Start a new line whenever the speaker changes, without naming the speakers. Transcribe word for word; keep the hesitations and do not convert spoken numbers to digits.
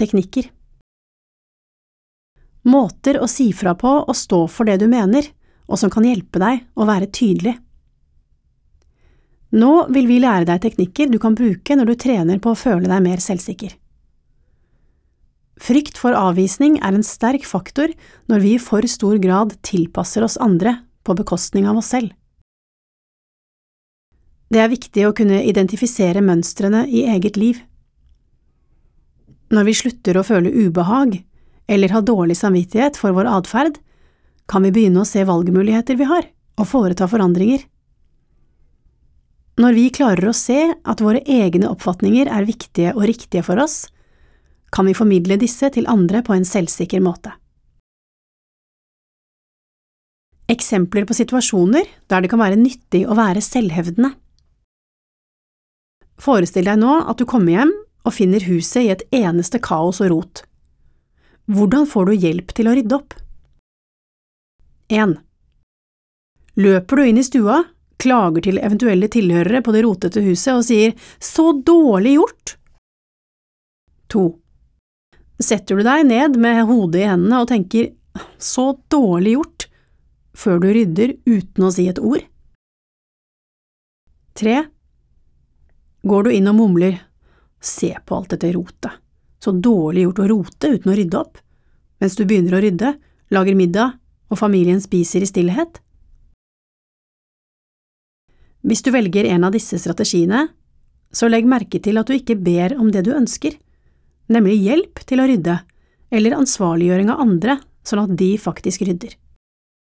teknikker. Måter å si fra på og stå for det du mener, og som kan hjelpe deg å være tydelig. Nå vil vi lære deg teknikker du kan bruke når du trener på å føle deg mer selvsikker. Frykt for avvisning er en sterk faktor når vi i for stor grad tilpasser oss andre på bekostning av oss selv. Det er viktig å kunne identifisere mønstrene i eget liv. Når vi slutter å føle ubehag, eller har dårlig samvittighet for vår adferd, kan vi begynne å se valgmuligheter vi har, og foreta forandringer. Når vi klarer å se at våre egne oppfatninger er viktige og riktige for oss, kan vi formidle disse til andre på en selvsikker måte. Eksempler på situasjoner der det kan være nyttig å være selvhevdende. Forestill deg nå at du kommer hjem og finner huset i et eneste kaos og rot. Hvordan får du hjelp til å rydde opp? en. Løper du inn i stua, klager til eventuelle tilhørere på det rotete huset og sier «Så dårlig gjort!» to. Setter du deg ned med hodet i hendene og tenker «Så dårlig gjort!» før du rydder uten å si et ord? tre. Går du inn og mumler «Se på alt dette rotet, så dårlig gjort å rote uten å rydde opp», mens du begynner å rydde, lager middag og familien spiser i stillhet? Hvis du velger en av disse strategiene, så legg merke til at du ikke ber om det du ønsker, nemlig hjelp til å rydde, eller ansvarliggjøring av andre, sånn at de faktisk rydder.